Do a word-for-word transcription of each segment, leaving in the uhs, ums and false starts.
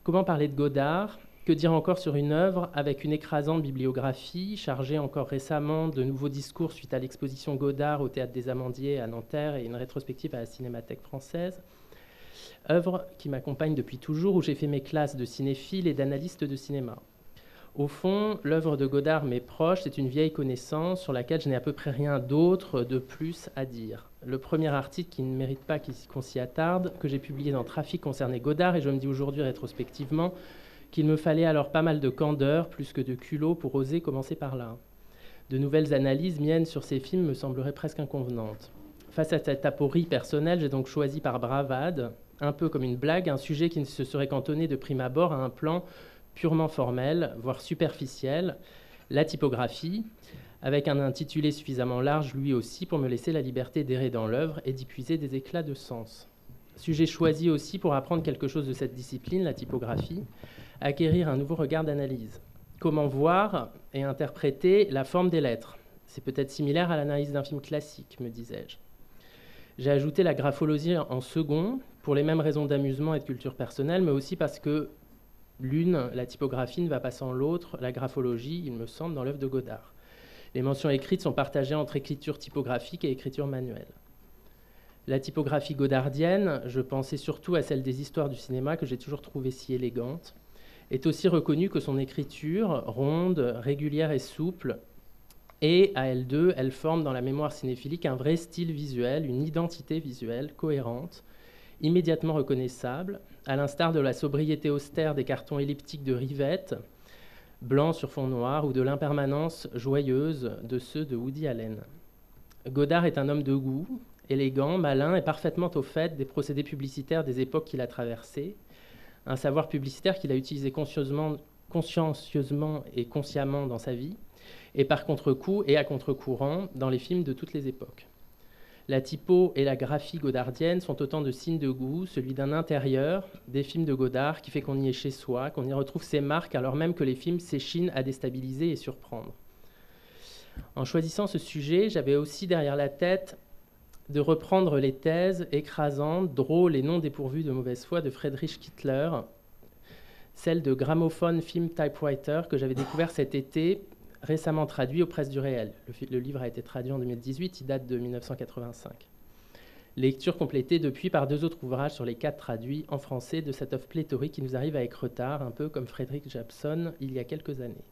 Comment parler de Godard? Que dire encore sur une œuvre avec une écrasante bibliographie, chargée encore récemment de nouveaux discours suite à l'exposition Godard au Théâtre des Amandiers à Nanterre et une rétrospective à la Cinémathèque française. Œuvre qui m'accompagne depuis toujours, où j'ai fait mes classes de cinéphile et d'analyste de cinéma. Au fond, l'œuvre de Godard m'est proche, c'est une vieille connaissance sur laquelle je n'ai à peu près rien d'autre de plus à dire. Le premier article qui ne mérite pas qu'on s'y attarde, que j'ai publié dans Trafic concernait Godard, et je me dis aujourd'hui rétrospectivement qu'il me fallait alors pas mal de candeur, plus que de culot, pour oser commencer par là. De nouvelles analyses miennes sur ces films me sembleraient presque inconvenantes. Face à cette aporie personnelle, j'ai donc choisi par bravade, un peu comme une blague, un sujet qui ne se serait cantonné de prime abord à un plan purement formel, voire superficiel, la typographie, avec un intitulé suffisamment large lui aussi pour me laisser la liberté d'errer dans l'œuvre et d'y puiser des éclats de sens. Sujet choisi aussi pour apprendre quelque chose de cette discipline, la typographie, acquérir un nouveau regard d'analyse. Comment voir et interpréter la forme des lettres? C'est peut-être similaire à l'analyse d'un film classique, me disais-je. J'ai ajouté la graphologie en second, pour les mêmes raisons d'amusement et de culture personnelle, mais aussi parce que l'une, la typographie, ne va pas sans l'autre, la graphologie, il me semble, dans l'œuvre de Godard. Les mentions écrites sont partagées entre écriture typographique et écriture manuelle. La typographie godardienne, je pensais surtout à celle des histoires du cinéma que j'ai toujours trouvée si élégante, est aussi reconnue que son écriture, ronde, régulière et souple, et à elle deux, elle forme dans la mémoire cinéphilique un vrai style visuel, une identité visuelle cohérente, immédiatement reconnaissable, à l'instar de la sobriété austère des cartons elliptiques de Rivette, blancs sur fond noir, ou de l'impermanence joyeuse de ceux de Woody Allen. Godard est un homme de goût, élégant, malin et parfaitement au fait des procédés publicitaires des époques qu'il a traversées, un savoir publicitaire qu'il a utilisé conscieusement, consciencieusement et consciemment dans sa vie, et par contre-coup et à contre-courant dans les films de toutes les époques. La typo et la graphie godardienne sont autant de signes de goût, celui d'un intérieur, des films de Godard, qui fait qu'on y est chez soi, qu'on y retrouve ses marques, alors même que les films s'échinent à déstabiliser et surprendre. En choisissant ce sujet, j'avais aussi derrière la tête de reprendre les thèses écrasantes, drôles et non dépourvues de mauvaise foi de Friedrich Kittler, celle de Gramophone Film Typewriter que j'avais découvert cet été, récemment traduit aux Presses du Réel. Le, le livre a été traduit en deux mille dix-huit, il date de mille neuf cent quatre-vingt-cinq. Lecture complétée depuis par deux autres ouvrages sur les quatre traduits en français de cette œuvre pléthorique qui nous arrive avec retard, un peu comme Frédéric Jabson il y a quelques années.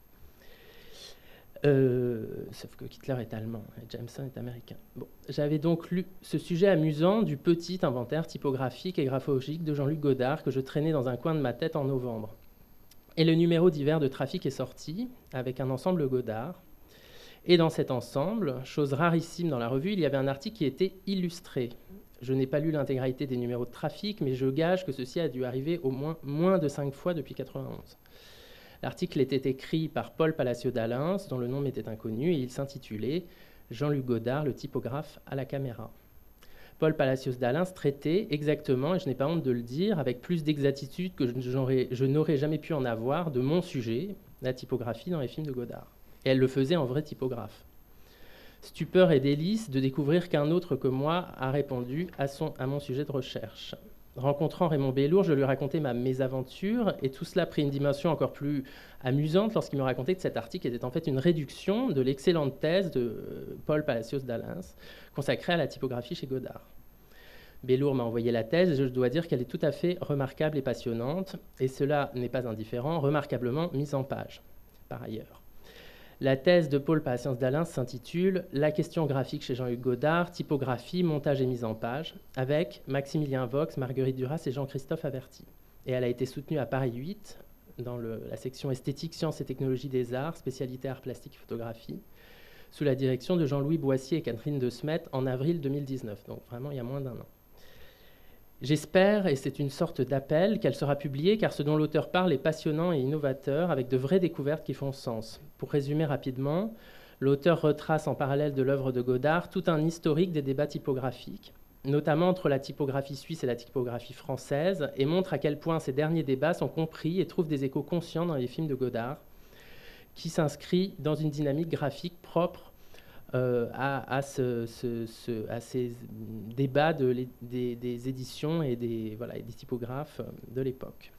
Euh, sauf que Kittler est allemand et Jameson est américain. Bon, j'avais donc lu ce sujet amusant du petit inventaire typographique et graphologique de Jean-Luc Godard que je traînais dans un coin de ma tête en novembre. Et le numéro d'hiver de Trafic est sorti, avec un ensemble Godard. Et dans cet ensemble, chose rarissime dans la revue, il y avait un article qui était illustré. Je n'ai pas lu l'intégralité des numéros de Trafic, mais je gage que ceci a dû arriver au moins, moins de cinq fois depuis mille neuf cent quatre-vingt-onze. L'article était écrit par Paul Palacio d'Alens, dont le nom m'était inconnu, et il s'intitulait « Jean-Luc Godard, le typographe à la caméra ». Paul Palacios d'Alens traitait exactement, et je n'ai pas honte de le dire, avec plus d'exactitude que je n'aurais jamais pu en avoir, de mon sujet, la typographie dans les films de Godard. Et elle le faisait en vrai typographe. Stupeur et délice de découvrir qu'un autre que moi a répondu à, son, à mon sujet de recherche. Rencontrant Raymond Bellour, je lui racontais ma mésaventure, et tout cela prit une dimension encore plus amusante lorsqu'il me racontait que cet article était en fait une réduction de l'excellente thèse de Paul Palacios d'Alens, consacrée à la typographie chez Godard. Bellour m'a envoyé la thèse, et je dois dire qu'elle est tout à fait remarquable et passionnante, et cela n'est pas indifférent, remarquablement mise en page, par ailleurs. La thèse de Paul Palacios d'Alens s'intitule « La question graphique chez Jean-Luc Godard, typographie, montage et mise en page » avec Maximilien Vox, Marguerite Duras et Jean-Christophe Averty. Et elle a été soutenue à Paris huit, dans le, la section esthétique, sciences et technologies des arts, spécialité arts plastiques et photographie, sous la direction de Jean-Louis Boissier et Catherine de Smet en avril deux mille dix-neuf, donc vraiment il y a moins d'un an. J'espère, et c'est une sorte d'appel, qu'elle sera publiée, car ce dont l'auteur parle est passionnant et innovateur, avec de vraies découvertes qui font sens. Pour résumer rapidement, l'auteur retrace en parallèle de l'œuvre de Godard tout un historique des débats typographiques, notamment entre la typographie suisse et la typographie française, et montre à quel point ces derniers débats sont compris et trouvent des échos conscients dans les films de Godard, qui s'inscrit dans une dynamique graphique propre Euh, à, à, ce, ce, ce, à ces débats de les, des, des éditions et des, voilà, et des typographes de l'époque.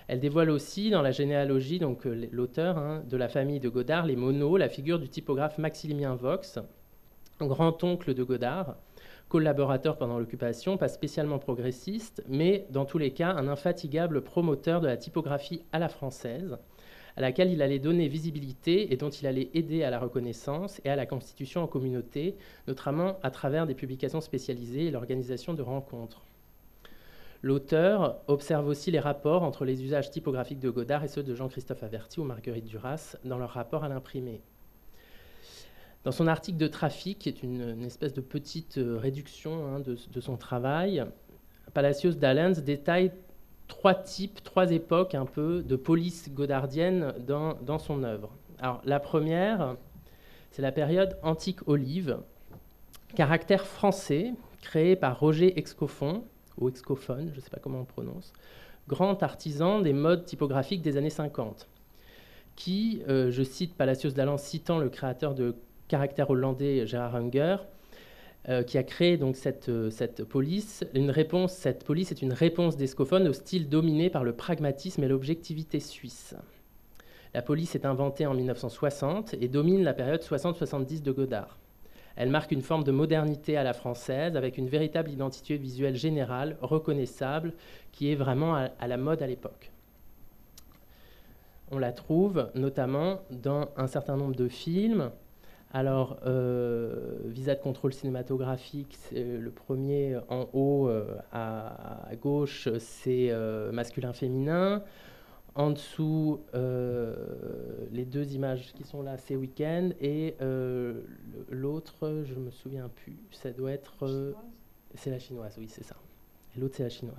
Elle dévoile aussi dans la généalogie, donc l'auteur hein, de la famille de Godard, les Monod, la figure du typographe Maximilien Vox, grand-oncle de Godard, collaborateur pendant l'occupation, pas spécialement progressiste, mais dans tous les cas un infatigable promoteur de la typographie à la française, à laquelle il allait donner visibilité et dont il allait aider à la reconnaissance et à la constitution en communauté, notamment à travers des publications spécialisées et l'organisation de rencontres. L'auteur observe aussi les rapports entre les usages typographiques de Godard et ceux de Jean-Christophe Averty ou Marguerite Duras dans leur rapport à l'imprimé. Dans son article de Trafic, qui est une, une espèce de petite euh, réduction hein, de, de son travail, Palacios d'Allens détaille trois types, trois époques un peu de police godardienne dans, dans son œuvre. Alors, la première, c'est la période antique olive, caractère français, créé par Roger Excoffon, ou Excoffon, je ne sais pas comment on prononce, grand artisan des modes typographiques des années cinquante, qui, euh, je cite Palacios d'Allens citant le créateur de caractère hollandais Gérard Unger, euh, qui a créé donc cette, euh, cette police. Une réponse, cette police est une réponse d'Escoffon au style dominé par le pragmatisme et l'objectivité suisse. La police est inventée en mille neuf cent soixante et domine la période soixante soixante-dix de Godard. Elle marque une forme de modernité à la française avec une véritable identité visuelle générale, reconnaissable, qui est vraiment à, à la mode à l'époque. On la trouve notamment dans un certain nombre de films. Alors, euh, Visa de contrôle cinématographique, c'est le premier en haut euh, à, à gauche, c'est euh, masculin-féminin. En dessous, euh, les deux images qui sont là, c'est Weekend. Et euh, l'autre, je ne me souviens plus, ça doit être... Euh, c'est la chinoise, oui, c'est ça. Et l'autre, c'est la chinoise.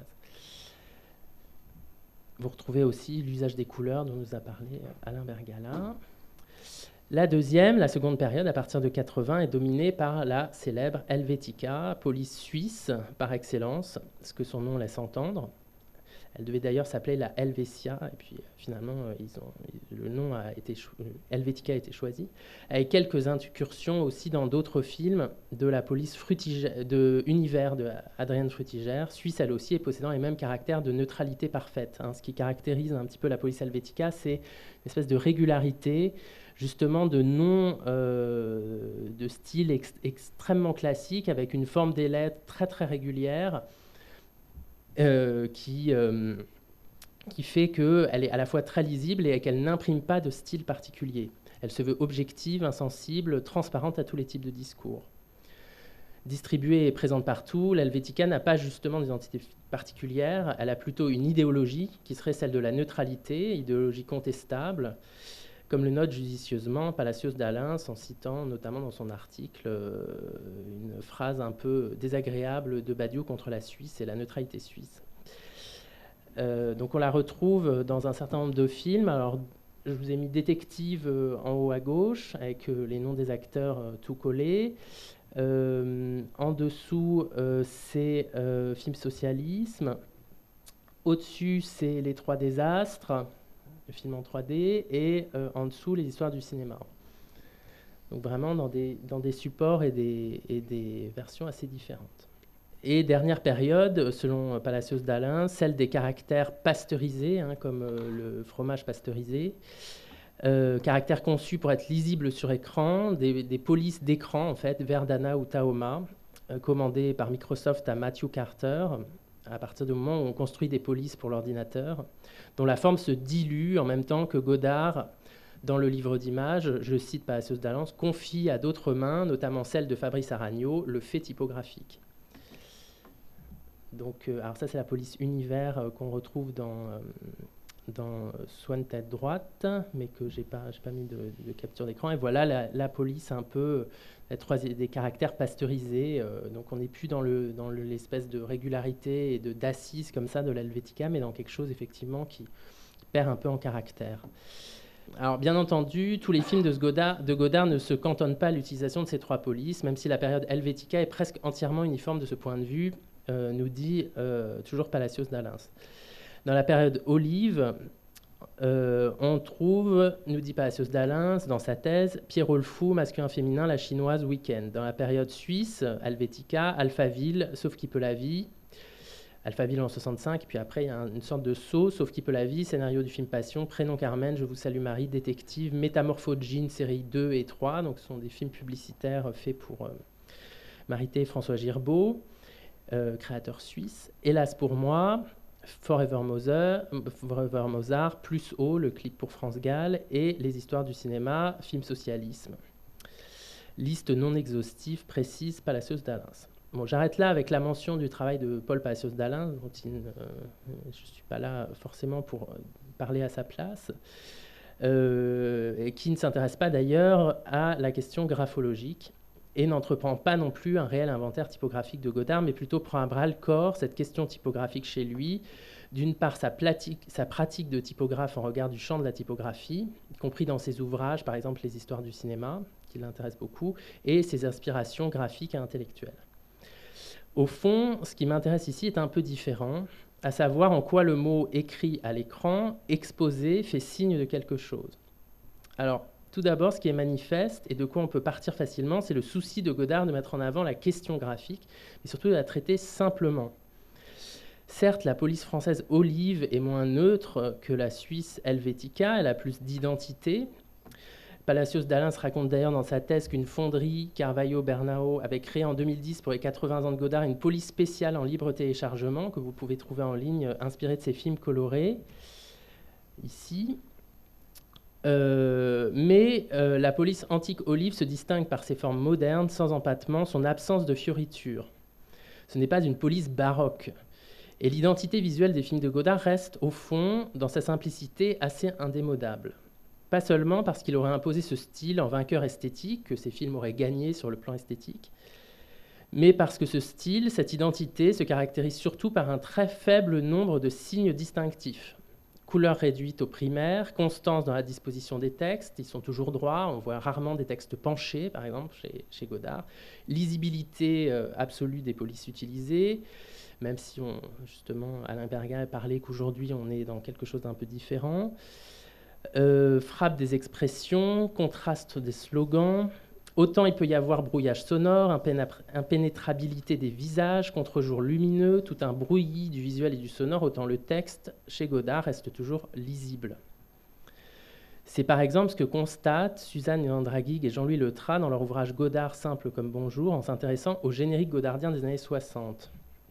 Vous retrouvez aussi l'usage des couleurs dont nous a parlé Alain Bergala. La deuxième, la seconde période, à partir de quatre-vingts, est dominée par la célèbre Helvetica, police suisse par excellence, ce que son nom laisse entendre. Elle devait d'ailleurs s'appeler la Helvetia, et puis finalement, ils ont, le nom a été Helvetica a été choisi, avec quelques incursions aussi dans d'autres films de la police frutigère, de Univers de Adrienne Frutigère, suisse elle aussi, et possédant les mêmes caractères de neutralité parfaite. Hein. Ce qui caractérise un petit peu la police Helvetica, c'est une espèce de régularité, justement de nom euh, de style ex extrêmement classique, avec une forme des lettres très très régulière, Euh, qui, euh, qui fait qu'elle est à la fois très lisible et qu'elle n'imprime pas de style particulier. Elle se veut objective, insensible, transparente à tous les types de discours. Distribuée et présente partout, l'Helvetica n'a pas justement d'identité particulière, elle a plutôt une idéologie qui serait celle de la neutralité, idéologie contestable, comme le note judicieusement Palacios d'Allens en citant notamment dans son article euh, une phrase un peu désagréable de Badiou contre la Suisse et la neutralité suisse. Euh, donc on la retrouve dans un certain nombre de films. Alors, je vous ai mis Détective euh, en haut à gauche, avec euh, les noms des acteurs euh, tout collés. Euh, en dessous, euh, c'est euh, Film Socialisme. Au-dessus, c'est Les Trois Désastres, le film en trois D, et euh, en dessous, les histoires du cinéma. Donc vraiment dans des, dans des supports et des, et des versions assez différentes. Et dernière période, selon Palacios d'Allens, celle des caractères pasteurisés, hein, comme euh, le fromage pasteurisé, euh, caractères conçus pour être lisibles sur écran, des, des polices d'écran, en fait, Verdana ou Tahoma, euh, commandées par Microsoft à Matthew Carter, à partir du moment où on construit des polices pour l'ordinateur, dont la forme se dilue en même temps que Godard, dans le livre d'images, je cite Palacios d'Allens, confie à d'autres mains, notamment celle de Fabrice Aragnaud, le fait typographique. Donc, euh, alors ça, c'est la police Univers euh, qu'on retrouve dans, euh, dans Swan tête droite, mais que je n'ai pas, j'ai pas mis de, de capture d'écran. Et voilà la, la police un peu, la troisième, des caractères pasteurisés. Euh, donc, on n'est plus dans, le, dans le, l'espèce de régularité et de, d'assise comme ça de l'Helvetica, mais dans quelque chose, effectivement, qui, qui perd un peu en caractère. Alors, bien entendu, tous les films de Godard, de Godard ne se cantonnent pas à l'utilisation de ces trois polices, même si la période Helvetica est presque entièrement uniforme de ce point de vue, euh, nous dit euh, toujours Palacios d'Allens. Dans la période Olive, euh, on trouve, nous dit Palacios d'Allens dans sa thèse, Pierrot le Fou, masculin-féminin, la chinoise, Weekend. Dans la période suisse, Helvetica, Alphaville, Sauf qui peut la vie, Alphaville en soixante-cinq, puis après il y a une sorte de saut, Sauf qui peut la vie, scénario du film Passion, Prénom Carmen, Je vous salue Marie, Détective, Métamorphose Jean, série deux et trois, donc ce sont des films publicitaires faits pour euh, Marité et François Girbeau, euh, créateur suisse. Hélas pour moi, Forever Mozart, Forever Mozart, Plus haut, le clip pour France Gall, et Les histoires du cinéma, film socialisme. Liste non exhaustive, précise, Palacios d'Alens. Bon, j'arrête là avec la mention du travail de Paul Palacios d'Alens, dont il, euh, je ne suis pas là forcément pour parler à sa place, euh, et qui ne s'intéresse pas d'ailleurs à la question graphologique, et n'entreprend pas non plus un réel inventaire typographique de Godard, mais plutôt prend à bras-le-corps cette question typographique chez lui, d'une part sa, platique, sa pratique de typographe en regard du champ de la typographie, y compris dans ses ouvrages, par exemple Les histoires du cinéma, qui l'intéressent beaucoup, et ses inspirations graphiques et intellectuelles. Au fond, ce qui m'intéresse ici est un peu différent, à savoir en quoi le mot écrit à l'écran, exposé, fait signe de quelque chose. Alors, tout d'abord, ce qui est manifeste et de quoi on peut partir facilement, c'est le souci de Godard de mettre en avant la question graphique, mais surtout de la traiter simplement. Certes, la police française Olive est moins neutre que la Suisse Helvetica, elle a plus d'identité. Palacios d'Alens raconte d'ailleurs dans sa thèse qu'une fonderie, Carvalho Bernao, avait créé en deux mille dix pour les quatre-vingts ans de Godard une police spéciale en libre téléchargement que vous pouvez trouver en ligne, inspirée de ses films colorés, ici. Euh, mais euh, la police antique Olive se distingue par ses formes modernes, sans empattement, son absence de fioritures. Ce n'est pas une police baroque. Et l'identité visuelle des films de Godard reste, au fond, dans sa simplicité, assez indémodable. Pas seulement parce qu'il aurait imposé ce style en vainqueur esthétique, que ses films auraient gagné sur le plan esthétique, mais parce que ce style, cette identité, se caractérise surtout par un très faible nombre de signes distinctifs. Couleur réduite au primaire, constance dans la disposition des textes, ils sont toujours droits, on voit rarement des textes penchés, par exemple, chez, chez Godard. Lisibilité euh, absolue des polices utilisées, même si, on, justement, Alain Berger a parlé qu'aujourd'hui, on est dans quelque chose d'un peu différent. Euh, frappe des expressions, contraste des slogans. Autant il peut y avoir brouillage sonore, impénétrabilité des visages, contre-jour lumineux, tout un brouillis du visuel et du sonore, autant le texte, chez Godard, reste toujours lisible. C'est par exemple ce que constatent Suzanne Andraguig et Jean-Louis Letras dans leur ouvrage Godard simple comme bonjour, en s'intéressant au générique godardien des années soixante.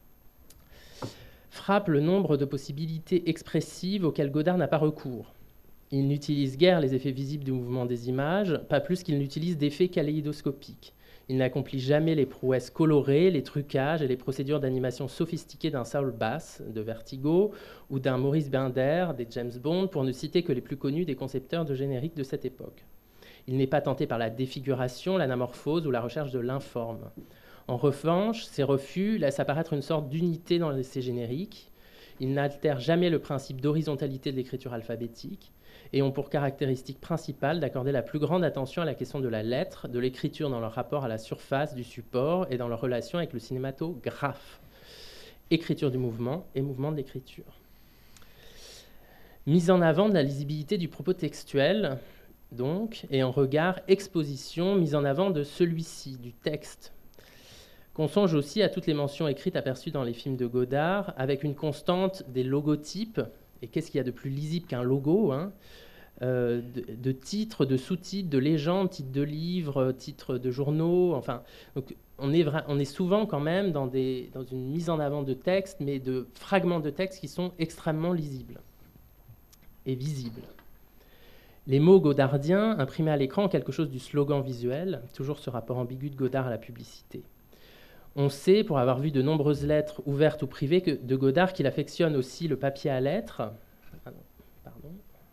Frappe le nombre de possibilités expressives auxquelles Godard n'a pas recours. Il n'utilise guère les effets visibles du mouvement des images, pas plus qu'il n'utilise d'effets kaléidoscopiques. Il n'accomplit jamais les prouesses colorées, les trucages et les procédures d'animation sophistiquées d'un Saul Bass, de Vertigo, ou d'un Maurice Binder, des James Bond, pour ne citer que les plus connus des concepteurs de génériques de cette époque. Il n'est pas tenté par la défiguration, l'anamorphose ou la recherche de l'informe. En revanche, ses refus laissent apparaître une sorte d'unité dans ces génériques. Il n'altère jamais le principe d'horizontalité de l'écriture alphabétique, et ont pour caractéristique principale d'accorder la plus grande attention à la question de la lettre, de l'écriture dans leur rapport à la surface du support et dans leur relation avec le cinématographe. Écriture du mouvement et mouvement de l'écriture. Mise en avant de la lisibilité du propos textuel, donc, et en regard, exposition, mise en avant de celui-ci, du texte. Qu'on songe aussi à toutes les mentions écrites aperçues dans les films de Godard, avec une constante des logotypes. Et qu'est-ce qu'il y a de plus lisible qu'un logo, hein, euh, de, de titres, de sous-titres, de légendes, titres de livres, titres de journaux. Enfin, donc on, est on est souvent quand même dans, des, dans une mise en avant de textes, mais de fragments de textes qui sont extrêmement lisibles et visibles. Les mots godardiens imprimés à l'écran ont quelque chose du slogan visuel, toujours ce rapport ambigu de Godard à la publicité. On sait, pour avoir vu de nombreuses lettres ouvertes ou privées, que de Godard qu'il affectionne aussi le papier à lettres. Pardon.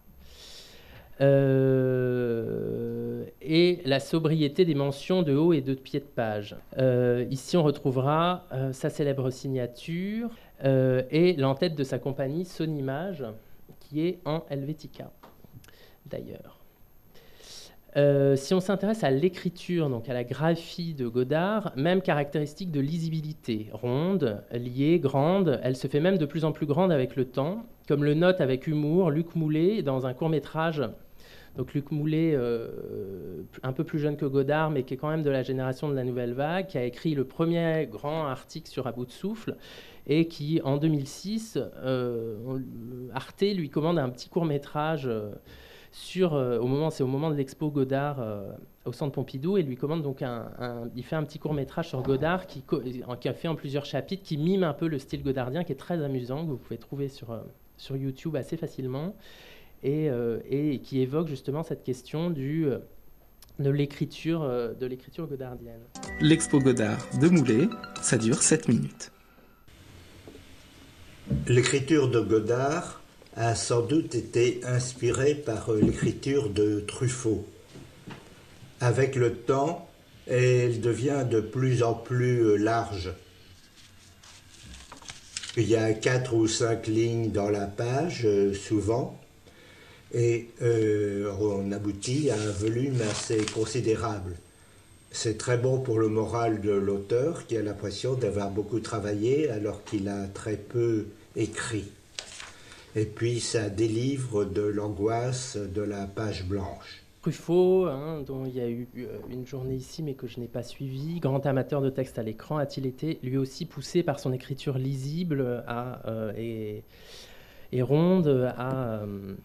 Euh, et la sobriété des mentions de haut et de pied de page. Euh, ici, on retrouvera euh, sa célèbre signature euh, et l'entête de sa compagnie Sonimage, qui est en Helvetica, d'ailleurs. Euh, si on s'intéresse à l'écriture, donc à la graphie de Godard, même caractéristique de lisibilité, ronde, liée, grande, elle se fait même de plus en plus grande avec le temps, comme le note avec humour Luc Moulet dans un court-métrage. Donc Luc Moulet, euh, un peu plus jeune que Godard, mais qui est quand même de la génération de la Nouvelle Vague, qui a écrit le premier grand article sur À bout de souffle, et qui, en deux mille six, euh, on- Arte lui commande un petit court-métrage euh, sur, euh, au moment, c'est au moment de l'expo Godard euh, au Centre Pompidou, et lui commande donc un, un- il fait un petit court-métrage sur Godard qui, co- qui a fait en plusieurs chapitres, qui mime un peu le style godardien, qui est très amusant, que vous pouvez trouver sur, euh, sur YouTube assez facilement, et, euh, et qui évoque justement cette question du, euh, de l'écriture euh, de l'écriture godardienne. L'expo Godard de Moulet, ça dure sept minutes. L'écriture de Godard a sans doute été inspirée par l'écriture de Truffaut. Avec le temps, elle devient de plus en plus large. Il y a quatre ou cinq lignes dans la page, souvent, et euh, on aboutit à un volume assez considérable. C'est très bon pour le moral de l'auteur qui a l'impression d'avoir beaucoup travaillé alors qu'il a très peu écrit. Et puis ça délivre de l'angoisse de la page blanche. Truffaut, hein, dont il y a eu une journée ici mais que je n'ai pas suivi, grand amateur de texte à l'écran, a-t-il été lui aussi poussé par son écriture lisible à, euh, et, et ronde à, euh,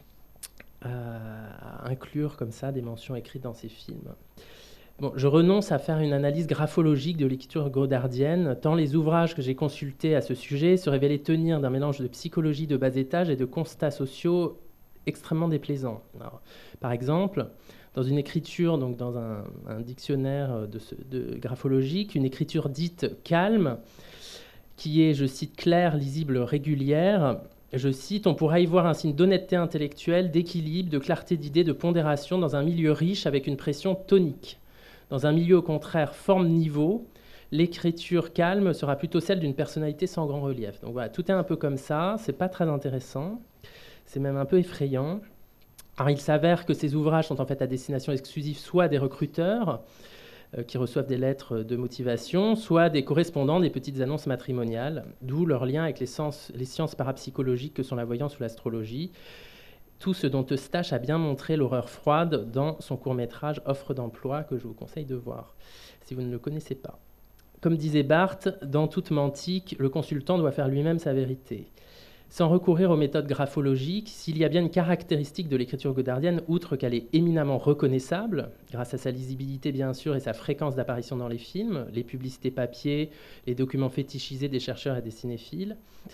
à inclure comme ça des mentions écrites dans ses films. Bon, je renonce à faire une analyse graphologique de l'écriture godardienne, tant les ouvrages que j'ai consultés à ce sujet se révélaient tenir d'un mélange de psychologie de bas étage et de constats sociaux extrêmement déplaisants. Alors, par exemple, dans une écriture, donc dans un, un dictionnaire de, ce, de graphologique, une écriture dite calme, qui est, je cite, claire, lisible, régulière, je cite, on pourra y voir un signe d'honnêteté intellectuelle, d'équilibre, de clarté d'idées, de pondération dans un milieu riche avec une pression tonique. Dans un milieu, au contraire, forme-niveau, l'écriture calme sera plutôt celle d'une personnalité sans grand relief. Donc voilà, tout est un peu comme ça, c'est pas très intéressant, c'est même un peu effrayant. Alors il s'avère que ces ouvrages sont en fait à destination exclusive soit des recruteurs euh, qui reçoivent des lettres de motivation, soit des correspondants des petites annonces matrimoniales, d'où leur lien avec les, sens, les sciences parapsychologiques que sont la voyance ou l'astrologie. Tout ce dont Eustache a bien montré l'horreur froide dans son court-métrage Offre d'emploi, que je vous conseille de voir, si vous ne le connaissez pas. Comme disait Barthes, dans toute mantique, le consultant doit faire lui-même sa vérité. Sans recourir aux méthodes graphologiques, s'il y a bien une caractéristique de l'écriture godardienne, outre qu'elle est éminemment reconnaissable, grâce à sa lisibilité bien sûr et sa fréquence d'apparition dans les films, les publicités papier, les documents fétichisés des chercheurs et des cinéphiles,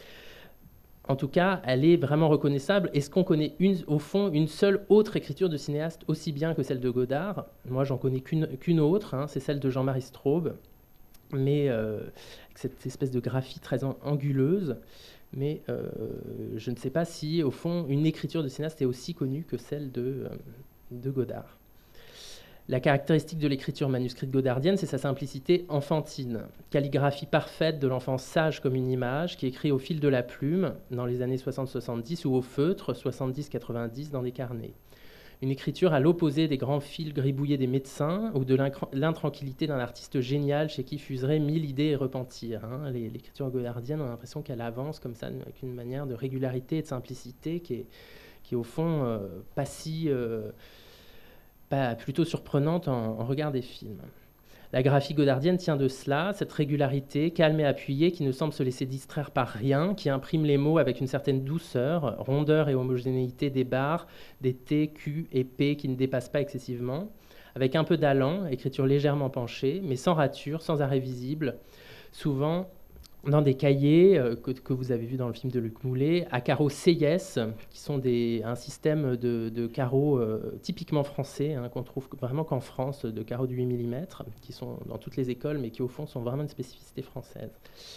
en tout cas, elle est vraiment reconnaissable. Est-ce qu'on connaît une, au fond une seule autre écriture de cinéaste aussi bien que celle de Godard? Moi, j'en connais qu'une, qu'une autre, hein, c'est celle de Jean-Marie Straub, mais euh, avec cette espèce de graphie très anguleuse. Mais euh, je ne sais pas si, au fond, une écriture de cinéaste est aussi connue que celle de, euh, de Godard. La caractéristique de l'écriture manuscrite godardienne, c'est sa simplicité enfantine. Calligraphie parfaite de l'enfant sage comme une image, qui écrit au fil de la plume, dans les années soixante soixante-dix, ou au feutre, soixante-dix quatre-vingt-dix, dans des carnets. Une écriture à l'opposé des grands fils gribouillés des médecins, ou de l'intranquillité d'un artiste génial chez qui fuseraient mille idées et repentir. Hein. L'écriture godardienne, on a l'impression qu'elle avance comme ça, avec une manière de régularité et de simplicité qui est, qui est au fond euh, pas si... Euh, Pas plutôt surprenante en, en regard des films. La graphie godardienne tient de cela, cette régularité, calme et appuyée, qui ne semble se laisser distraire par rien, qui imprime les mots avec une certaine douceur, rondeur et homogénéité des barres, des T, Q et P qui ne dépassent pas excessivement, avec un peu d'allant, écriture légèrement penchée, mais sans rature, sans arrêt visible, souvent dans des cahiers euh, que, que vous avez vus dans le film de Luc Moulet, à carreaux C I S, qui sont des, un système de, de carreaux euh, typiquement français, hein, qu'on trouve vraiment qu'en France, de carreaux de huit millimètres, qui sont dans toutes les écoles, mais qui au fond sont vraiment une spécificité française.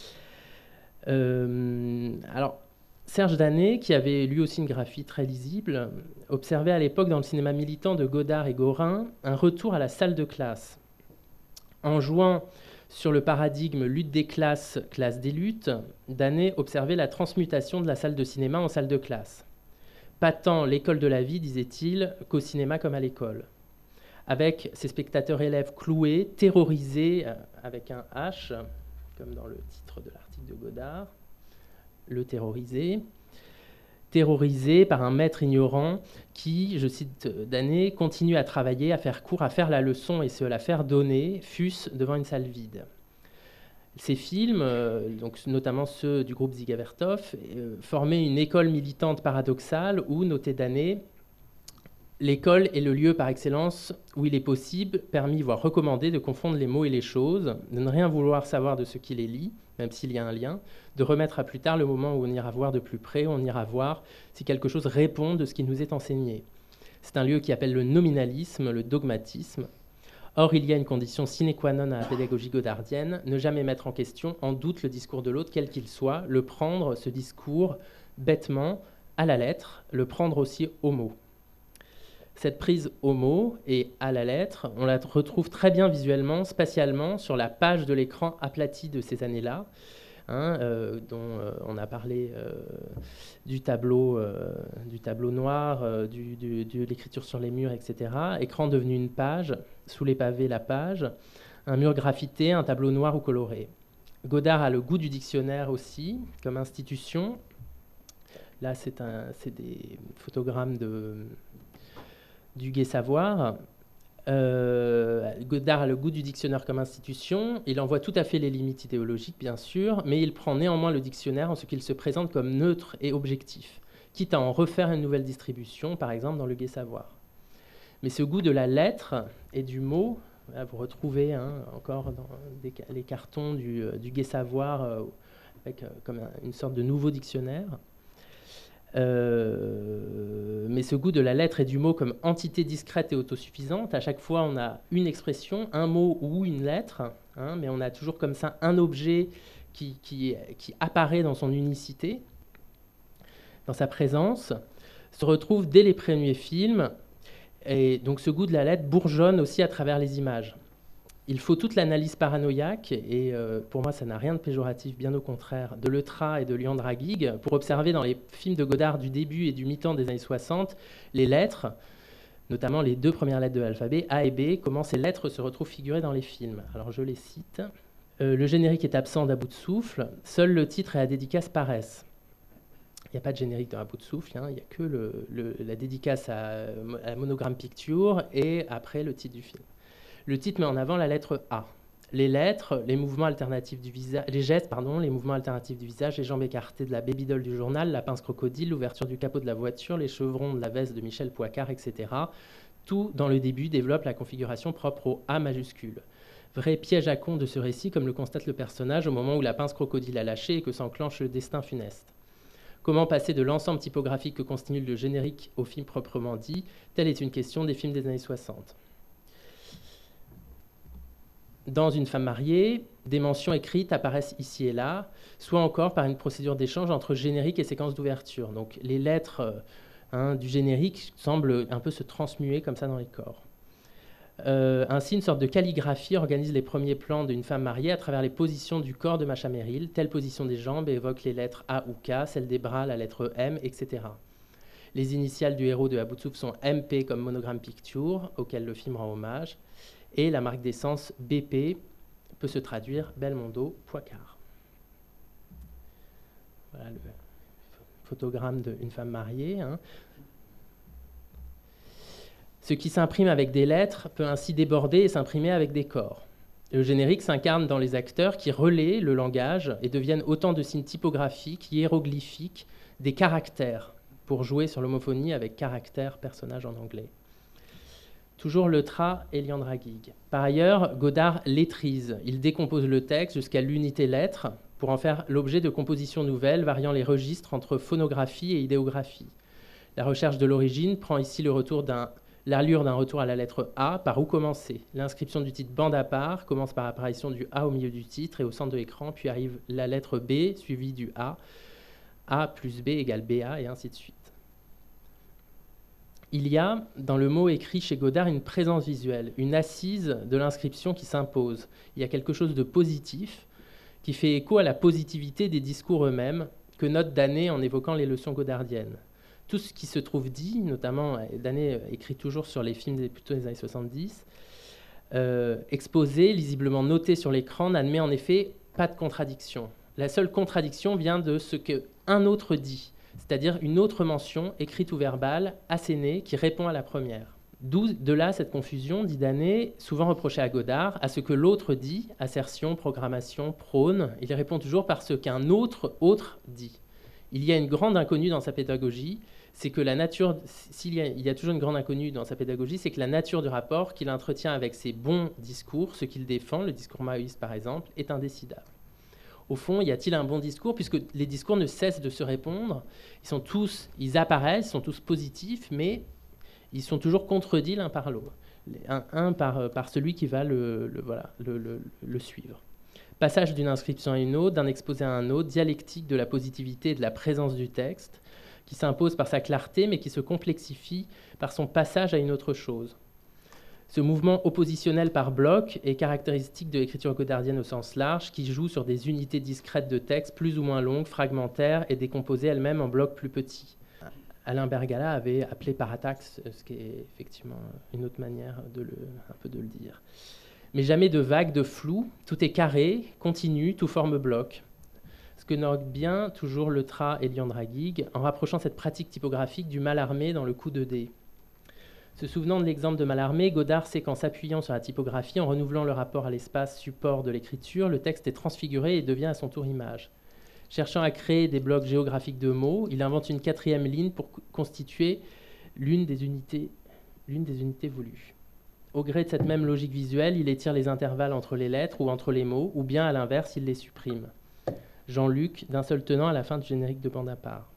Euh, alors, Serge Danet, qui avait lui aussi une graphie très lisible, observait à l'époque dans le cinéma militant de Godard et Gorin un retour à la salle de classe. En jouant sur le paradigme lutte des classes, classe des luttes, Danet observait la transmutation de la salle de cinéma en salle de classe. Pas tant l'école de la vie, disait-il, qu'au cinéma comme à l'école. Avec ses spectateurs élèves cloués, terrorisés, avec un H, comme dans le titre de l'article de Godard, le terrorisé, terrorisé par un maître ignorant qui, je cite Danet, continue à travailler, à faire cours, à faire la leçon et se la faire donner, fût-ce devant une salle vide. Ces films, euh, donc notamment ceux du groupe Dziga Vertov, euh, formaient une école militante paradoxale où, notez d'année, l'école est le lieu par excellence où il est possible, permis, voire recommandé de confondre les mots et les choses, de ne rien vouloir savoir de ce qui les lie, même s'il y a un lien, de remettre à plus tard le moment où on ira voir de plus près, où on ira voir si quelque chose répond de ce qui nous est enseigné. C'est un lieu qui appelle le nominalisme, le dogmatisme. Or, il y a une condition sine qua non à la pédagogie godardienne, ne jamais mettre en question, en doute le discours de l'autre, quel qu'il soit, le prendre, ce discours, bêtement, à la lettre, le prendre aussi au mot. Cette prise au mot et à la lettre, on la retrouve très bien visuellement, spatialement, sur la page de l'écran aplati de ces années-là, hein, euh, dont euh, on a parlé euh, du, tableau, euh, du tableau noir, euh, du, du, de l'écriture sur les murs, et cetera. Écran devenu une page, sous les pavés la page, un mur graffité, un tableau noir ou coloré. Godard a le goût du dictionnaire aussi, comme institution. Là, c'est un, c'est des photogrammes de... du Gai Savoir. Euh, Godard a le goût du dictionnaire comme institution. Il en voit tout à fait les limites idéologiques, bien sûr, mais il prend néanmoins le dictionnaire en ce qu'il se présente comme neutre et objectif, quitte à en refaire une nouvelle distribution, par exemple dans le Gai Savoir. Mais ce goût de la lettre et du mot, là, vous retrouvez hein, encore dans des, les cartons du, du Gai Savoir, euh, avec euh, comme un, une sorte de nouveau dictionnaire. Euh, mais ce goût de la lettre et du mot comme entité discrète et autosuffisante, à chaque fois on a une expression, un mot ou une lettre, hein, mais on a toujours comme ça un objet qui, qui, qui apparaît dans son unicité, dans sa présence, se retrouve dès les premiers films, et donc ce goût de la lettre bourgeonne aussi à travers les images. Il faut toute l'analyse paranoïaque, et euh, pour moi ça n'a rien de péjoratif, bien au contraire, de Leuthrat et de Liandragig, pour observer dans les films de Godard du début et du mi-temps des années soixante, les lettres, notamment les deux premières lettres de l'alphabet, A et B, comment ces lettres se retrouvent figurées dans les films. Alors je les cite. Euh, le générique est absent d'À bout de souffle, seul le titre et la dédicace paraissent. Il n'y a pas de générique dans À bout de souffle, hein, il n'y a que le, le, la dédicace à, à Monogram Picture et après le titre du film. Le titre met en avant la lettre A. Les lettres, les mouvements alternatifs du visage, les gestes, pardon, les mouvements alternatifs du visage, les jambes écartées de la baby-doll du journal, la pince crocodile, l'ouverture du capot de la voiture, les chevrons de la veste de Michel Poicart, et cetera. Tout, dans le début, développe la configuration propre au A majuscule. Vrai piège à con de ce récit, comme le constate le personnage au moment où la pince crocodile a lâché et que s'enclenche le destin funeste. Comment passer de l'ensemble typographique que constitue le générique au film proprement dit? Telle est une question des films des années soixante. Dans Une femme mariée, des mentions écrites apparaissent ici et là, soit encore par une procédure d'échange entre générique et séquence d'ouverture. Donc les lettres hein, du générique semblent un peu se transmuer comme ça dans les corps. Euh, ainsi, une sorte de calligraphie organise les premiers plans d'une femme mariée à travers les positions du corps de Macha Merrill. Telle position des jambes évoque les lettres A ou K, celle des bras, la lettre M, et cetera. Les initiales du héros de À bout de souffle sont M P comme Monogram Picture, auquel le film rend hommage. Et la marque d'essence B P peut se traduire Belmondo Poicart. Voilà le photogramme d'une femme mariée. Hein. Ce qui s'imprime avec des lettres peut ainsi déborder et s'imprimer avec des corps. Le générique s'incarne dans les acteurs qui relaient le langage et deviennent autant de signes typographiques, hiéroglyphiques, des caractères, pour jouer sur l'homophonie avec caractère, personnage en anglais. Toujours Leuthrat et Liandragig. Par ailleurs, Godard lettrise. Il décompose le texte jusqu'à l'unité lettre pour en faire l'objet de compositions nouvelles variant les registres entre phonographie et idéographie. La recherche de l'origine prend ici le retour d'un, l'allure d'un retour à la lettre A. Par où commencer? L'inscription du titre bande à part commence par l'apparition du A au milieu du titre et au centre de l'écran, puis arrive la lettre B suivie du A. A plus B égale B A et ainsi de suite. Il y a, dans le mot écrit chez Godard, une présence visuelle, une assise de l'inscription qui s'impose. Il y a quelque chose de positif qui fait écho à la positivité des discours eux-mêmes que note Danet en évoquant les leçons godardiennes. Tout ce qui se trouve dit, notamment Danet écrit toujours sur les films des, plutôt des années soixante-dix, euh, exposé, lisiblement noté sur l'écran, n'admet en effet pas de contradiction. La seule contradiction vient de ce qu'un autre dit, c'est-à-dire une autre mention, écrite ou verbale, assénée, qui répond à la première. D'où de là cette confusion, dit Danet, souvent reprochée à Godard, à ce que l'autre dit, assertion, programmation, prône. Il répond toujours par ce qu'un autre autre dit. Il y a une grande inconnue dans sa pédagogie, c'est que la nature, s'il y a, il y a toujours une grande inconnue dans sa pédagogie, c'est que la nature du rapport qu'il entretient avec ses bons discours, ce qu'il défend, le discours maoïste par exemple, est indécidable. Au fond, y a-t-il un bon discours, puisque les discours ne cessent de se répondre, ils sont tous, ils apparaissent, ils sont tous positifs, mais ils sont toujours contredits l'un par l'autre, un, un par, par celui qui va le, le, voilà, le, le, le suivre. Passage d'une inscription à une autre, d'un exposé à un autre, dialectique de la positivité et de la présence du texte, qui s'impose par sa clarté, mais qui se complexifie par son passage à une autre chose. Ce mouvement oppositionnel par bloc est caractéristique de l'écriture godardienne au sens large, qui joue sur des unités discrètes de texte plus ou moins longues, fragmentaires et décomposées elles-mêmes en blocs plus petits. Alain Bergala avait appelé parataxe, ce qui est effectivement une autre manière de le, un peu de le dire. Mais jamais de vague, de flou, tout est carré, continu, tout forme bloc. Ce que note bien toujours Leutrat et Liandragig en rapprochant cette pratique typographique du Mallarmé dans le coup de dé. Se souvenant de l'exemple de Mallarmé, Godard sait qu'en s'appuyant sur la typographie, en renouvelant le rapport à l'espace support de l'écriture, le texte est transfiguré et devient à son tour image. Cherchant à créer des blocs géographiques de mots, il invente une quatrième ligne pour constituer l'une des unités, l'une des unités voulues. Au gré de cette même logique visuelle, il étire les intervalles entre les lettres ou entre les mots, ou bien à l'inverse, il les supprime. Jean-Luc, d'un seul tenant à la fin du générique de bande à part.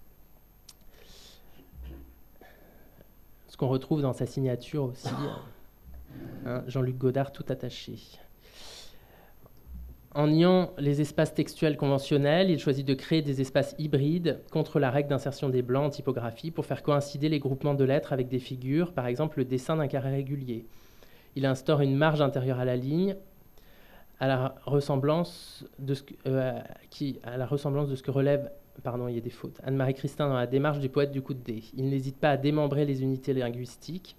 Ce qu'on retrouve dans sa signature aussi, hein, Jean-Luc Godard tout attaché. En niant les espaces textuels conventionnels, il choisit de créer des espaces hybrides contre la règle d'insertion des blancs en typographie pour faire coïncider les groupements de lettres avec des figures, par exemple le dessin d'un carré régulier. Il instaure une marge intérieure à la ligne, à la ressemblance de ce que, euh, qui, à la ressemblance de ce que relève, pardon, il y a des fautes, Anne-Marie Christin dans la démarche du poète du coup de dé. Il n'hésite pas à démembrer les unités linguistiques.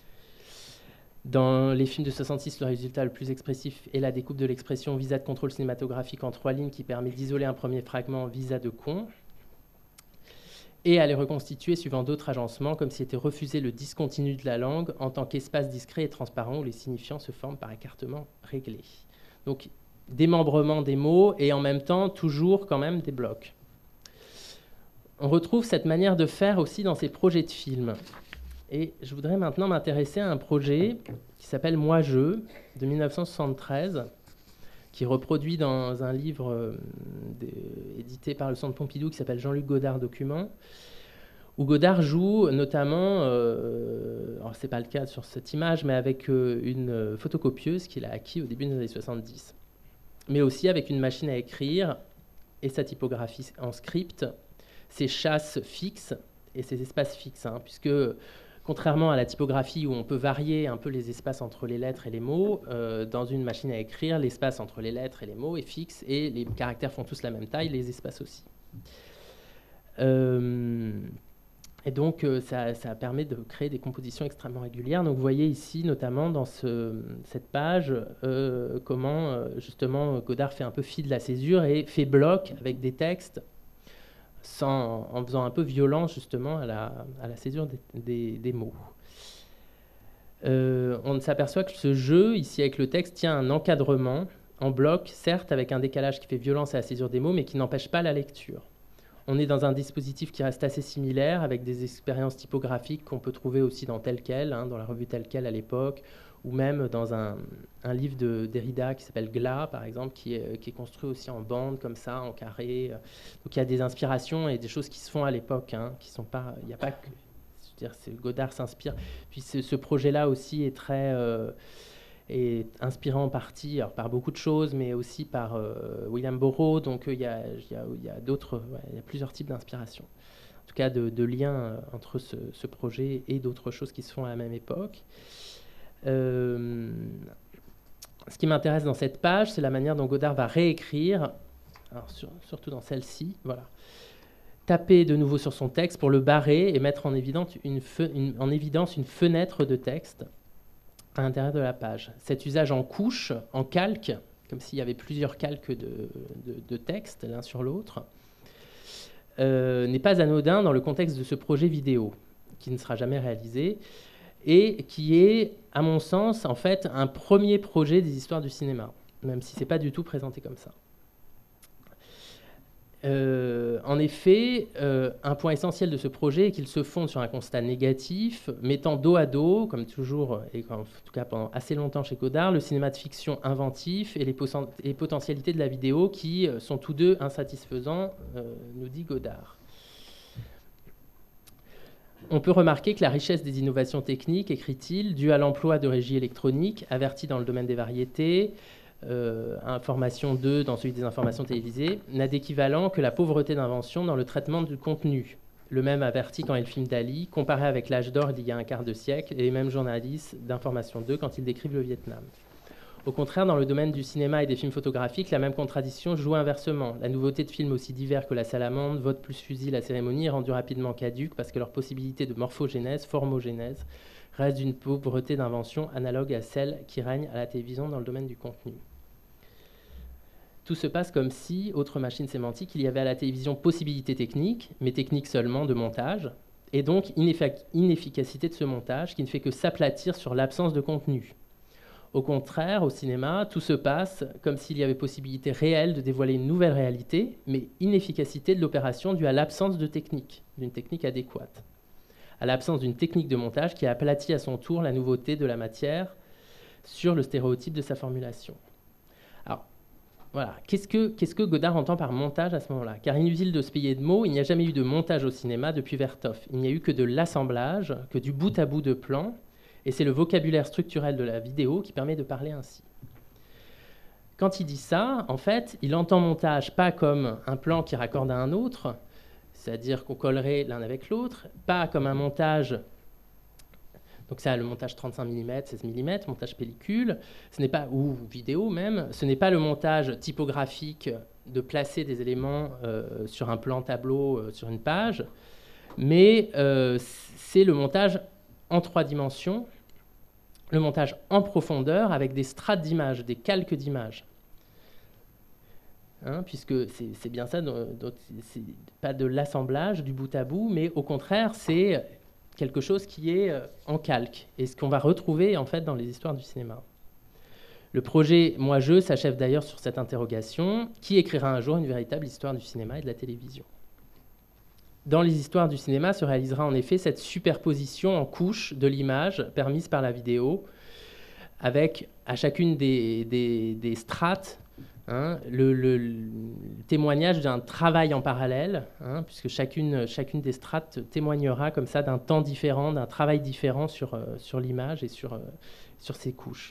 Dans les films de soixante-six, le résultat le plus expressif est la découpe de l'expression visa de contrôle cinématographique en trois lignes qui permet d'isoler un premier fragment visa de con et à les reconstituer suivant d'autres agencements comme si était refusé le discontinu de la langue en tant qu'espace discret et transparent où les signifiants se forment par écartement réglé. Donc, démembrement des mots et en même temps, toujours quand même des blocs. On retrouve cette manière de faire aussi dans ses projets de films. Et je voudrais maintenant m'intéresser à un projet qui s'appelle Moi-je, de mille neuf cent soixante-treize, qui est reproduit dans un livre euh, de, édité par le Centre Pompidou qui s'appelle Jean-Luc Godard Documents, où Godard joue notamment, euh, alors c'est pas le cas sur cette image, mais avec euh, une photocopieuse qu'il a acquis au début des années soixante-dix, mais aussi avec une machine à écrire et sa typographie en script, ses chasses fixes et ses espaces fixes, hein, puisque contrairement à la typographie où on peut varier un peu les espaces entre les lettres et les mots, euh, dans une machine à écrire, l'espace entre les lettres et les mots est fixe et les caractères font tous la même taille, les espaces aussi. Euh, et donc, euh, ça, ça permet de créer des compositions extrêmement régulières. Donc, vous voyez ici, notamment dans ce, cette page, euh, comment, euh, justement, Godard fait un peu fi de la césure et fait bloc avec des textes Sans, en faisant un peu violence justement à la, à la césure des, des, des mots. Euh, on s'aperçoit que ce jeu, ici avec le texte, tient un encadrement en bloc, certes avec un décalage qui fait violence à la césure des mots, mais qui n'empêche pas la lecture. On est dans un dispositif qui reste assez similaire, avec des expériences typographiques qu'on peut trouver aussi dans Tel Quel, hein, dans la revue Tel Quel à l'époque, ou même dans un, un livre de Derrida qui s'appelle Glas, par exemple, qui est, qui est construit aussi en bande, comme ça, en carré. Donc il y a des inspirations et des choses qui se font à l'époque, hein, qui sont pas... Il n'y a pas que... Je veux dire, Godard s'inspire. Puis ce, ce projet-là aussi est très... Euh, est inspirant en partie alors, par beaucoup de choses, mais aussi par euh, William Burroughs. Donc il y a, y a, y a d'autres... Ouais, il y a plusieurs types d'inspiration. En tout cas, de, de liens entre ce, ce projet et d'autres choses qui se font à la même époque. Euh, ce qui m'intéresse dans cette page, c'est la manière dont Godard va réécrire, alors sur, surtout dans celle-ci, voilà, taper de nouveau sur son texte pour le barrer et mettre en évidence une, fe, une, en évidence une fenêtre de texte à l'intérieur de la page. Cet usage en couche, en calque, comme s'il y avait plusieurs calques de, de, de texte l'un sur l'autre, euh, n'est pas anodin dans le contexte de ce projet vidéo, qui ne sera jamais réalisé. et qui est, à mon sens, en fait, un premier projet des histoires du cinéma, même si ce n'est pas du tout présenté comme ça. Euh, en effet, euh, un point essentiel de ce projet est qu'il se fonde sur un constat négatif, mettant dos à dos, comme toujours, et en tout cas pendant assez longtemps chez Godard, le cinéma de fiction inventif et les, les potentialités de la vidéo qui sont tous deux insatisfaisants, euh, nous dit Godard. On peut remarquer que la richesse des innovations techniques, écrit-il, due à l'emploi de régies électroniques, averties dans le domaine des variétés, Euh, information deux dans celui des informations télévisées, n'a d'équivalent que la pauvreté d'invention dans le traitement du contenu. Le même averti quand il filme Dali, comparé avec l'âge d'or d'il y a un quart de siècle, et les mêmes journalistes d'information deux quand ils décrivent le Vietnam. Au contraire, dans le domaine du cinéma et des films photographiques, la même contradiction joue inversement. La nouveauté de films aussi divers que La Salamandre, Vote plus fusil, La cérémonie est rendue rapidement caduque parce que leur possibilité de morphogénèse, formogénèse, reste d'une pauvreté d'invention analogue à celle qui règne à la télévision dans le domaine du contenu. Tout se passe comme si, autre machine sémantique, il y avait à la télévision possibilité technique, mais technique seulement de montage, et donc ineffic- inefficacité de ce montage qui ne fait que s'aplatir sur l'absence de contenu. Au contraire, au cinéma, tout se passe comme s'il y avait possibilité réelle de dévoiler une nouvelle réalité, mais inefficacité de l'opération due à l'absence de technique, d'une technique adéquate, à l'absence d'une technique de montage qui aplatit à son tour la nouveauté de la matière sur le stéréotype de sa formulation. Alors, voilà. Qu'est-ce que, qu'est-ce que Godard entend par montage à ce moment-là? Car inutile de se payer de mots, il n'y a jamais eu de montage au cinéma depuis Vertov. Il n'y a eu que de l'assemblage, que du bout à bout de plans, et c'est le vocabulaire structurel de la vidéo qui permet de parler ainsi. Quand il dit ça, en fait, il entend montage pas comme un plan qui raccorde à un autre, c'est-à-dire qu'on collerait l'un avec l'autre, pas comme un montage... Donc ça, le montage trente-cinq millimètres, seize millimètres, montage pellicule, ce n'est pas, ou vidéo même, ce n'est pas le montage typographique de placer des éléments euh, sur un plan tableau, euh, sur une page, mais euh, c'est le montage en trois dimensions, le montage en profondeur avec des strates d'images, des calques d'images. Hein, puisque c'est, c'est bien ça, donc c'est pas de l'assemblage du bout à bout, mais au contraire, c'est quelque chose qui est en calque, et ce qu'on va retrouver en fait dans les histoires du cinéma. Le projet Moi-Je s'achève d'ailleurs sur cette interrogation: qui écrira un jour une véritable histoire du cinéma et de la télévision? Dans les histoires du cinéma se réalisera en effet cette superposition en couches de l'image permise par la vidéo, avec à chacune des, des, des strates Hein, le, le, le témoignage d'un travail en parallèle, hein, puisque chacune, chacune des strates témoignera comme ça d'un temps différent, d'un travail différent sur, euh, sur l'image et sur, euh, sur ses couches.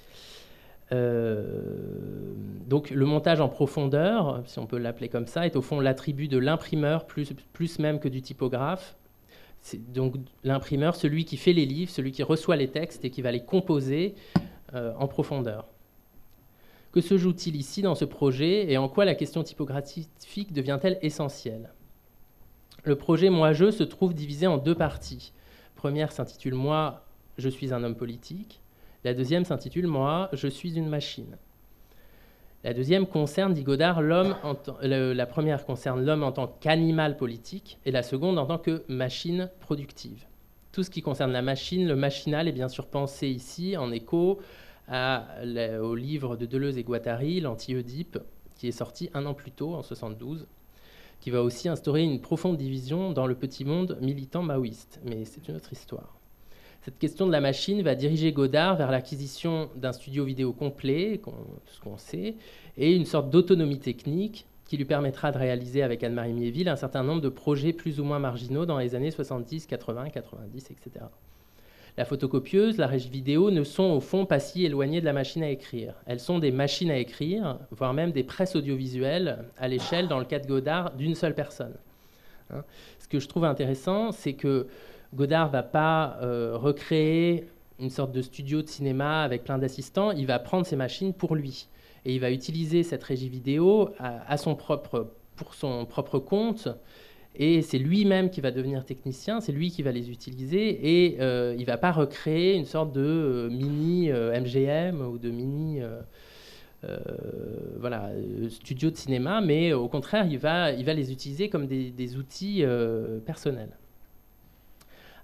Euh, donc le montage en profondeur, si on peut l'appeler comme ça, est au fond l'attribut de l'imprimeur, plus, plus même que du typographe. C'est donc l'imprimeur, celui qui fait les livres, celui qui reçoit les textes et qui va les composer euh, en profondeur. Que se joue-t-il ici dans ce projet et en quoi la question typographique devient-elle essentielle? Le projet Moi-Je se trouve divisé en deux parties. La première s'intitule Moi, je suis un homme politique. La deuxième s'intitule Moi, je suis une machine. La deuxième concerne, dit Godard, l'homme en tant... la première concerne l'homme en tant qu'animal politique et la seconde en tant que machine productive. Tout ce qui concerne la machine, le machinal, est bien sûr pensé ici en écho À, au livre de Deleuze et Guattari, l'Anti-Oedipe, qui est sorti un an plus tôt, en soixante-douze, qui va aussi instaurer une profonde division dans le petit monde militant maoïste. Mais c'est une autre histoire. Cette question de la machine va diriger Godard vers l'acquisition d'un studio vidéo complet, tout ce qu'on sait, et une sorte d'autonomie technique qui lui permettra de réaliser avec Anne-Marie Miéville un certain nombre de projets plus ou moins marginaux dans les années soixante-dix, quatre-vingts, quatre-vingt-dix, et cetera. La photocopieuse, la régie vidéo ne sont au fond pas si éloignées de la machine à écrire. Elles sont des machines à écrire, voire même des presses audiovisuelles à l'échelle, dans le cas de Godard, d'une seule personne. Hein. Ce que je trouve intéressant, c'est que Godard ne va pas euh, recréer une sorte de studio de cinéma avec plein d'assistants, il va prendre ces machines pour lui. Et il va utiliser cette régie vidéo à, à son propre, pour son propre compte. Et c'est lui-même qui va devenir technicien, c'est lui qui va les utiliser, et euh, il ne va pas recréer une sorte de euh, mini euh, M G M ou de mini euh, euh, voilà, studio de cinéma, mais au contraire, il va, il va les utiliser comme des, des outils euh, personnels.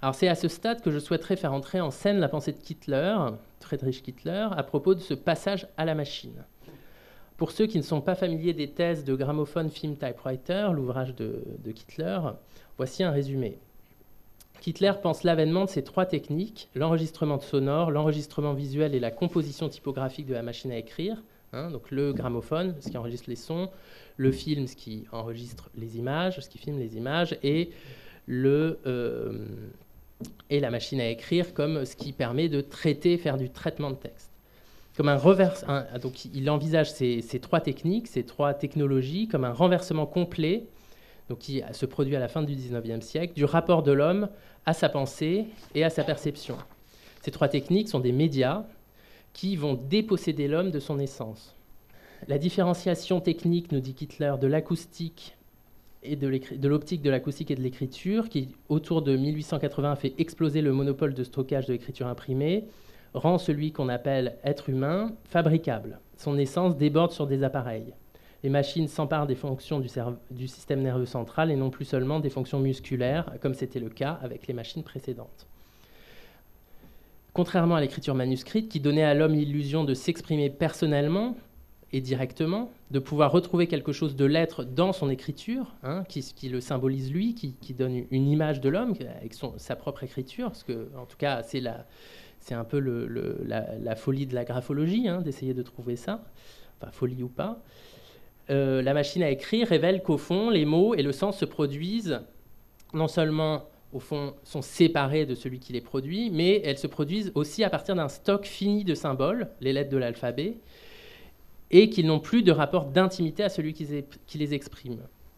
Alors c'est à ce stade que je souhaiterais faire entrer en scène la pensée de Kittler, Friedrich Kittler, à propos de ce passage à la machine. Pour ceux qui ne sont pas familiers des thèses de Gramophone Film Typewriter, l'ouvrage de, de Kittler, voici un résumé. Kittler pense l'avènement de ces trois techniques, l'enregistrement sonore, l'enregistrement visuel et la composition typographique de la machine à écrire, hein, donc le gramophone, ce qui enregistre les sons, le film, ce qui enregistre les images, ce qui filme les images, et le... Euh, et la machine à écrire comme ce qui permet de traiter, faire du traitement de texte. Comme un reverse, un, donc il envisage ces, ces trois techniques, ces trois technologies, comme un renversement complet, donc qui se produit à la fin du dix-neuvième siècle, du rapport de l'homme à sa pensée et à sa perception. Ces trois techniques sont des médias qui vont déposséder l'homme de son essence. La différenciation technique, nous dit Kittler, de l'acoustique et de l'optique de l'acoustique et de l'écriture, qui, autour de mille huit cent quatre-vingts, fait exploser le monopole de stockage de l'écriture imprimée, rend celui qu'on appelle être humain fabricable. Son essence déborde sur des appareils. Les machines s'emparent des fonctions du, du système nerveux central et non plus seulement des fonctions musculaires, comme c'était le cas avec les machines précédentes. Contrairement à l'écriture manuscrite, qui donnait à l'homme l'illusion de s'exprimer personnellement, et directement, de pouvoir retrouver quelque chose de l'être dans son écriture, hein, qui, qui le symbolise lui, qui, qui donne une image de l'homme avec son, sa propre écriture, parce que, en tout cas, c'est, la, c'est un peu le, le, la, la folie de la graphologie, hein, d'essayer de trouver ça, enfin, folie ou pas. Euh, la machine à écrire révèle qu'au fond, les mots et le sens se produisent, non seulement, au fond, sont séparés de celui qui les produit, mais elles se produisent aussi à partir d'un stock fini de symboles, les lettres de l'alphabet, et qu'ils n'ont plus de rapport d'intimité à celui qui les, qui les exprime.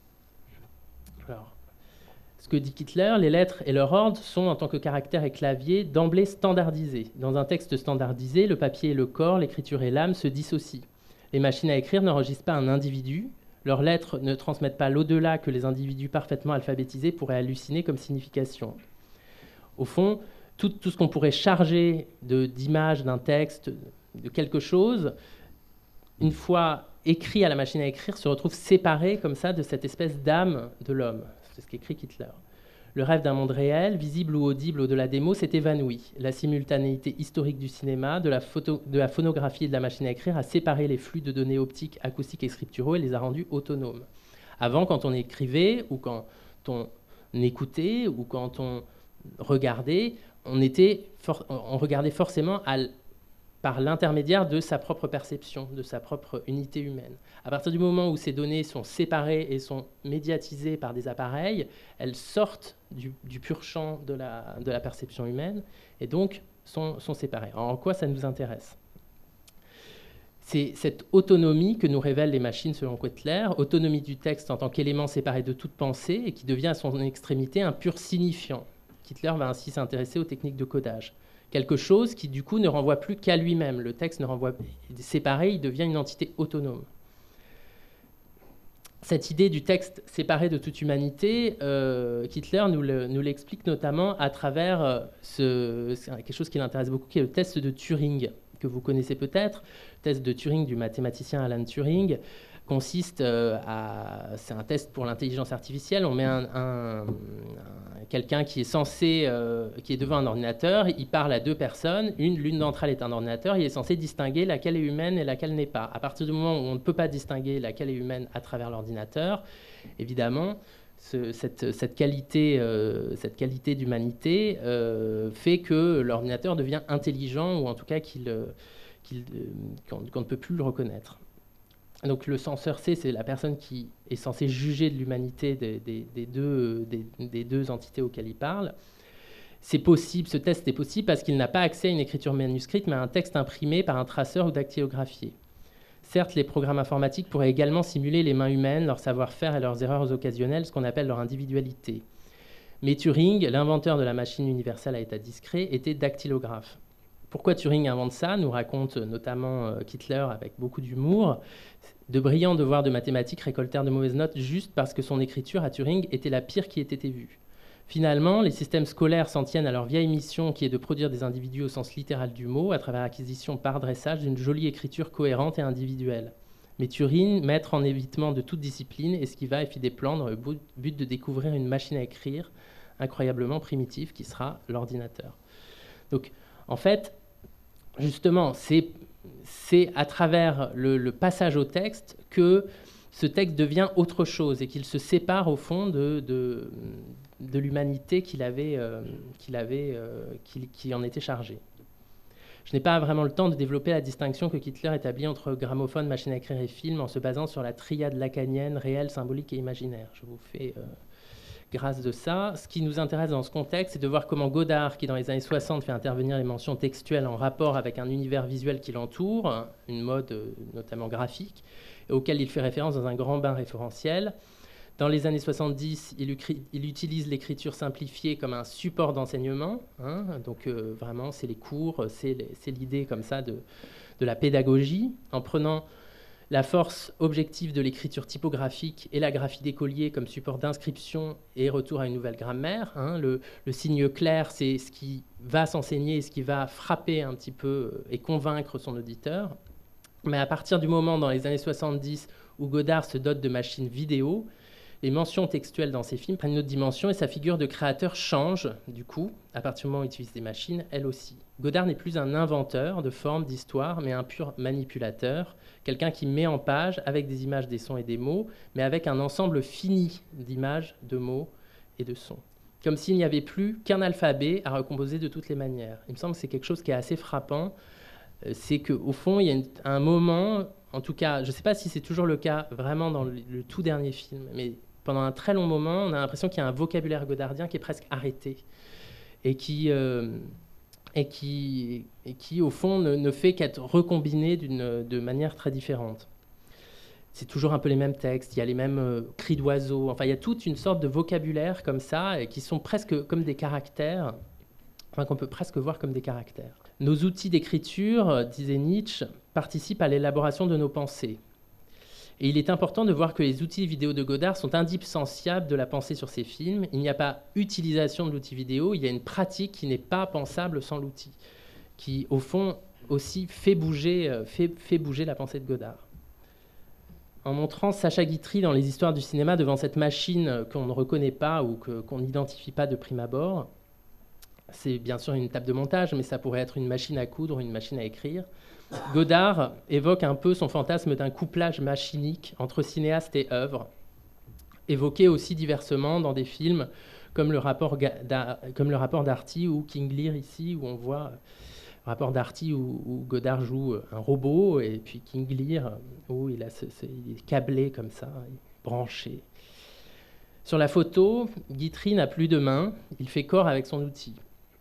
Alors, ce que dit Kittler, les lettres et leur ordre sont, en tant que caractère et clavier, d'emblée standardisés. Dans un texte standardisé, le papier et le corps, l'écriture et l'âme se dissocient. Les machines à écrire n'enregistrent pas un individu, leurs lettres ne transmettent pas l'au-delà que les individus parfaitement alphabétisés pourraient halluciner comme signification. Au fond, tout, tout ce qu'on pourrait charger de, d'images, d'un texte, de quelque chose, une fois écrit à la machine à écrire, se retrouve séparé comme ça de cette espèce d'âme de l'homme. C'est ce qu'écrit Kittler. Le rêve d'un monde réel, visible ou audible au-delà des mots, s'est évanoui. La simultanéité historique du cinéma, de la, photo, de la phonographie et de la machine à écrire a séparé les flux de données optiques, acoustiques et scripturaux et les a rendus autonomes. Avant, quand on écrivait ou quand on écoutait ou quand on regardait, on, était for- on regardait forcément à par l'intermédiaire de sa propre perception, de sa propre unité humaine. À partir du moment où ces données sont séparées et sont médiatisées par des appareils, elles sortent du, du pur champ de la, de la perception humaine et donc sont, sont séparées. Alors, en quoi ça nous intéresse ? C'est cette autonomie que nous révèlent les machines selon Kittler, autonomie du texte en tant qu'élément séparé de toute pensée et qui devient à son extrémité un pur signifiant. Kittler va ainsi s'intéresser aux techniques de codage. Quelque chose qui, du coup, ne renvoie plus qu'à lui-même. Le texte ne renvoie séparé, il devient une entité autonome. Cette idée du texte séparé de toute humanité, euh, Kittler nous, le, nous l'explique notamment à travers euh, ce, quelque chose qui l'intéresse beaucoup, qui est le test de Turing, que vous connaissez peut-être. Le test de Turing du mathématicien Alan Turing consiste euh, à... C'est un test pour l'intelligence artificielle. On met un, un, un, quelqu'un qui est censé... Euh, qui est devant un ordinateur. Il parle à deux personnes. Une, l'une d'entre elles est un ordinateur. Il est censé distinguer laquelle est humaine et laquelle n'est pas. À partir du moment où on ne peut pas distinguer laquelle est humaine à travers l'ordinateur, évidemment, ce, cette, cette, qualité, euh, cette qualité d'humanité euh, fait que l'ordinateur devient intelligent, ou en tout cas qu'il, euh, qu'il, euh, qu'on, qu'on ne peut plus le reconnaître. Donc le censeur C, c'est la personne qui est censée juger de l'humanité des, des, des, deux, des, des deux entités auxquelles il parle. C'est possible, ce test est possible parce qu'il n'a pas accès à une écriture manuscrite, mais à un texte imprimé par un traceur ou dactylographié. Certes, les programmes informatiques pourraient également simuler les mains humaines, leur savoir-faire et leurs erreurs occasionnelles, ce qu'on appelle leur individualité. Mais Turing, l'inventeur de la machine universelle à état discret, était dactylographe. Pourquoi Turing invente ça, nous raconte notamment euh, Kittler avec beaucoup d'humour. De brillants devoirs de mathématiques récoltèrent de mauvaises notes juste parce que son écriture à Turing était la pire qui ait été vue. Finalement, les systèmes scolaires s'en tiennent à leur vieille mission qui est de produire des individus au sens littéral du mot à travers l'acquisition par dressage d'une jolie écriture cohérente et individuelle. Mais Turing, maître en évitement de toute discipline, esquiva et fit des plans dans le but de découvrir une machine à écrire, incroyablement primitif qui sera l'ordinateur. Donc, en fait, justement, c'est, c'est à travers le, le passage au texte que ce texte devient autre chose et qu'il se sépare au fond de, de, de l'humanité qu'il avait, euh, qu'il avait, euh, qui, qui en était chargé. Je n'ai pas vraiment le temps de développer la distinction que Kittler établit entre gramophone, machine à écrire et film en se basant sur la triade lacanienne, réel, symbolique et imaginaire. Je vous fais euh, grâce de ça. Ce qui nous intéresse dans ce contexte, c'est de voir comment Godard, qui dans les années soixante fait intervenir les mentions textuelles en rapport avec un univers visuel qui l'entoure, une mode euh, notamment graphique, et auquel il fait référence dans un grand bain référentiel. Dans les années soixante-dix, il, il utilise l'écriture simplifiée comme un support d'enseignement. Hein, donc euh, vraiment, c'est les cours, c'est, les, c'est l'idée comme ça de, de la pédagogie, en prenant la force objective de l'écriture typographique et la graphie d'écolier comme support d'inscription et retour à une nouvelle grammaire. Hein, le, le signe clair, c'est ce qui va s'enseigner, ce qui va frapper un petit peu et convaincre son auditeur. Mais à partir du moment, dans les années soixante-dix, où Godard se dote de machines vidéo, les mentions textuelles dans ses films prennent une autre dimension et sa figure de créateur change, du coup, à partir du moment où il utilise des machines, elle aussi. Godard n'est plus un inventeur de formes, d'histoires, mais un pur manipulateur, quelqu'un qui met en page, avec des images, des sons et des mots, mais avec un ensemble fini d'images, de mots et de sons. Comme s'il n'y avait plus qu'un alphabet à recomposer de toutes les manières. Il me semble que c'est quelque chose qui est assez frappant. C'est qu'au fond, il y a une, un moment, en tout cas, je ne sais pas si c'est toujours le cas vraiment dans le, le tout dernier film, mais pendant un très long moment, on a l'impression qu'il y a un vocabulaire godardien qui est presque arrêté et qui, euh, et qui, et qui au fond, ne, ne fait qu'être recombiné d'une, de manière très différente. C'est toujours un peu les mêmes textes, il y a les mêmes euh, cris d'oiseaux, enfin, il y a toute une sorte de vocabulaire comme ça, et qui sont presque comme des caractères, enfin, qu'on peut presque voir comme des caractères. Nos outils d'écriture, disait Nietzsche, participent à l'élaboration de nos pensées. Et il est important de voir que les outils vidéo de Godard sont indissociables de la pensée sur ses films. Il n'y a pas utilisation de l'outil vidéo, il y a une pratique qui n'est pas pensable sans l'outil, qui, au fond, aussi fait bouger, fait, fait bouger la pensée de Godard. En montrant Sacha Guitry dans les histoires du cinéma devant cette machine qu'on ne reconnaît pas ou que, qu'on n'identifie pas de prime abord, c'est bien sûr une table de montage, mais ça pourrait être une machine à coudre ou une machine à écrire. Godard évoque un peu son fantasme d'un couplage machinique entre cinéaste et œuvre, évoqué aussi diversement dans des films comme le rapport, comme le rapport Darty ou King Lear ici, où on voit le rapport Darty où, où Godard joue un robot, et puis King Lear où il, a ce, ce, il est câblé comme ça, branché. Sur la photo, Guitry n'a plus de main, il fait corps avec son outil.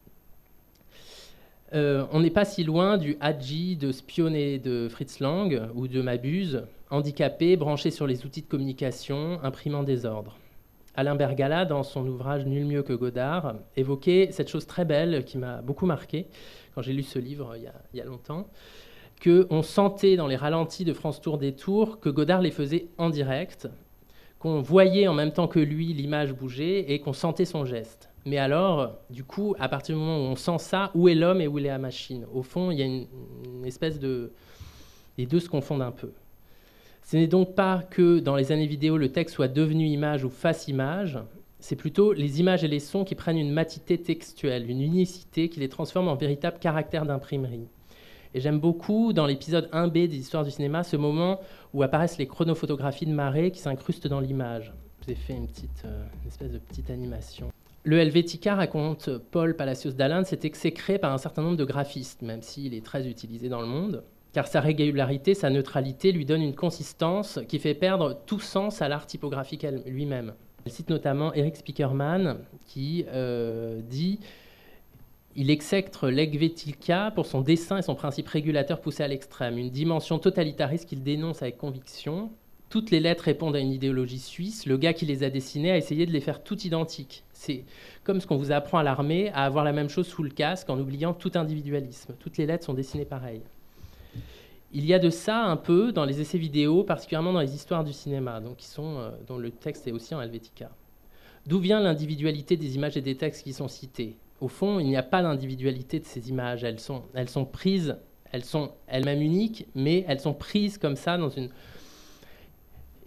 Euh, on n'est pas si loin du Hadji de Spionnet de Fritz Lang ou de Mabuse, handicapé, branché sur les outils de communication, imprimant des ordres. Alain Bergala, dans son ouvrage Nul mieux que Godard, évoquait cette chose très belle qui m'a beaucoup marqué quand j'ai lu ce livre il y a, il y a longtemps, qu'on sentait dans les ralentis de France Tour des Tours que Godard les faisait en direct, qu'on voyait en même temps que lui l'image bouger et qu'on sentait son geste. Mais alors, du coup, à partir du moment où on sent ça, où est l'homme et où est la machine ? Au fond, il y a une, une espèce de... Les deux se confondent un peu. Ce n'est donc pas que dans les années vidéo, le texte soit devenu image ou face image, c'est plutôt les images et les sons qui prennent une matité textuelle, une unicité qui les transforme en véritable caractère d'imprimerie. Et j'aime beaucoup, dans l'épisode un B des Histoires du cinéma, ce moment où apparaissent les chronophotographies de marée qui s'incrustent dans l'image. Je vous ai fait une, petite, euh, une espèce de petite animation. Le Helvetica, raconte Paul Palacios d'Alinde, s'est exécré par un certain nombre de graphistes, même s'il est très utilisé dans le monde, car sa régularité, sa neutralité lui donne une consistance qui fait perdre tout sens à l'art typographique lui-même. Elle cite notamment Eric Spiekermann, qui euh, dit « Il exècre l'Helvetica pour son dessin et son principe régulateur poussé à l'extrême, une dimension totalitariste qu'il dénonce avec conviction. Toutes les lettres répondent à une idéologie suisse. Le gars qui les a dessinées a essayé de les faire toutes identiques. C'est comme ce qu'on vous apprend à l'armée, à avoir la même chose sous le casque en oubliant tout individualisme. Toutes les lettres sont dessinées pareil. » Il y a de ça un peu dans les essais vidéo, particulièrement dans les histoires du cinéma, donc qui sont, euh, dont le texte est aussi en Helvetica. D'où vient l'individualité des images et des textes qui sont cités ? Au fond, il n'y a pas d'individualité de ces images. Elles sont, elles sont prises, elles sont elles-mêmes uniques, mais elles sont prises comme ça dans une...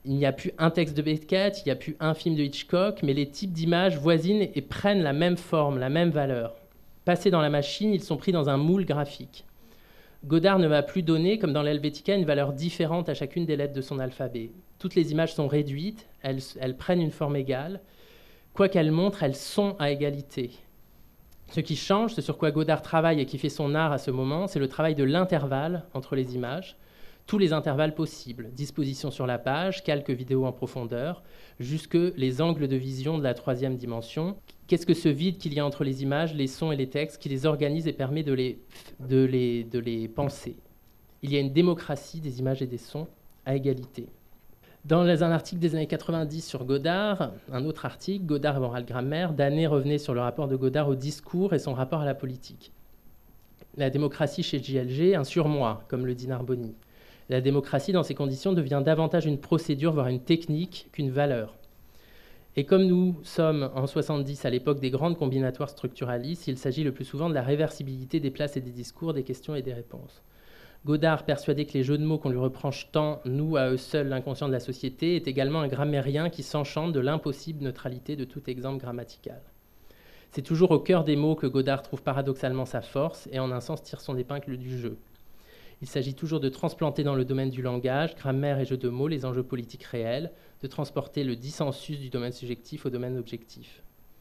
Il n'y a plus un texte de Beckett, il n'y a plus un film de Hitchcock, mais les types d'images voisinent et prennent la même forme, la même valeur. Passés dans la machine, ils sont pris dans un moule graphique. Godard ne va plus donner, comme dans l'Helvetica, une valeur différente à chacune des lettres de son alphabet. Toutes les images sont réduites, elles, elles prennent une forme égale. Quoi qu'elles montrent, elles sont à égalité. Ce qui change, ce sur quoi Godard travaille et qui fait son art à ce moment, c'est le travail de l'intervalle entre les images, tous les intervalles possibles, disposition sur la page, calque vidéo en profondeur, jusque les angles de vision de la troisième dimension. Qu'est-ce que ce vide qu'il y a entre les images, les sons et les textes qui les organise et permet de les, de les, de les penser? Il y a une démocratie des images et des sons à égalité. Dans un article des années quatre-vingt-dix sur Godard, un autre article, Godard et Moral Grammaire, Danet revenait sur le rapport de Godard au discours et son rapport à la politique. La démocratie chez J L G, un surmoi, comme le dit Narboni. La démocratie, dans ces conditions, devient davantage une procédure, voire une technique, qu'une valeur. Et comme nous sommes en soixante-dix à l'époque des grandes combinatoires structuralistes, il s'agit le plus souvent de la réversibilité des places et des discours, des questions et des réponses. Godard, persuadé que les jeux de mots qu'on lui reproche tant nouent à eux seuls l'inconscient de la société, est également un grammairien qui s'enchante de l'impossible neutralité de tout exemple grammatical. C'est toujours au cœur des mots que Godard trouve paradoxalement sa force et en un sens tire son épingle du jeu. Il s'agit toujours de transplanter dans le domaine du langage, grammaire et jeux de mots, les enjeux politiques réels, de transporter le dissensus du domaine subjectif au domaine objectif.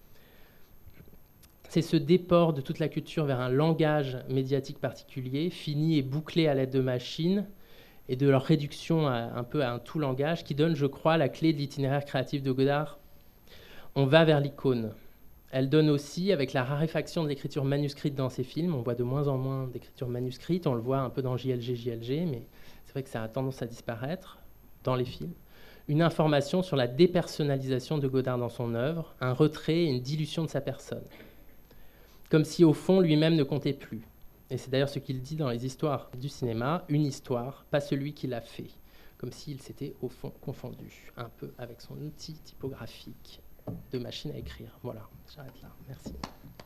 C'est ce déport de toute la culture vers un langage médiatique particulier, fini et bouclé à l'aide de machines, et de leur réduction à, un peu à un tout langage, qui donne, je crois, la clé de l'itinéraire créatif de Godard. On va vers l'icône. Elle donne aussi, avec la raréfaction de l'écriture manuscrite dans ses films, on voit de moins en moins d'écriture manuscrite, on le voit un peu dans J L G, J L G, mais c'est vrai que ça a tendance à disparaître dans les films, une information sur la dépersonnalisation de Godard dans son œuvre, un retrait et une dilution de sa personne. Comme si, au fond, lui-même ne comptait plus. Et c'est d'ailleurs ce qu'il dit dans les histoires du cinéma, une histoire, pas celui qui l'a fait. Comme s'il s'était, au fond, confondu, un peu avec son outil typographique de machine à écrire. Voilà, j'arrête là. Merci.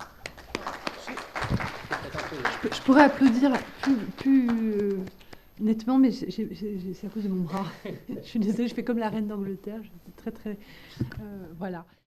Je, je pourrais applaudir plus, plus euh, nettement, mais j'ai, j'ai, c'est à cause de mon bras. Je suis désolée, je fais comme la reine d'Angleterre. Je suis très, très... Euh, voilà.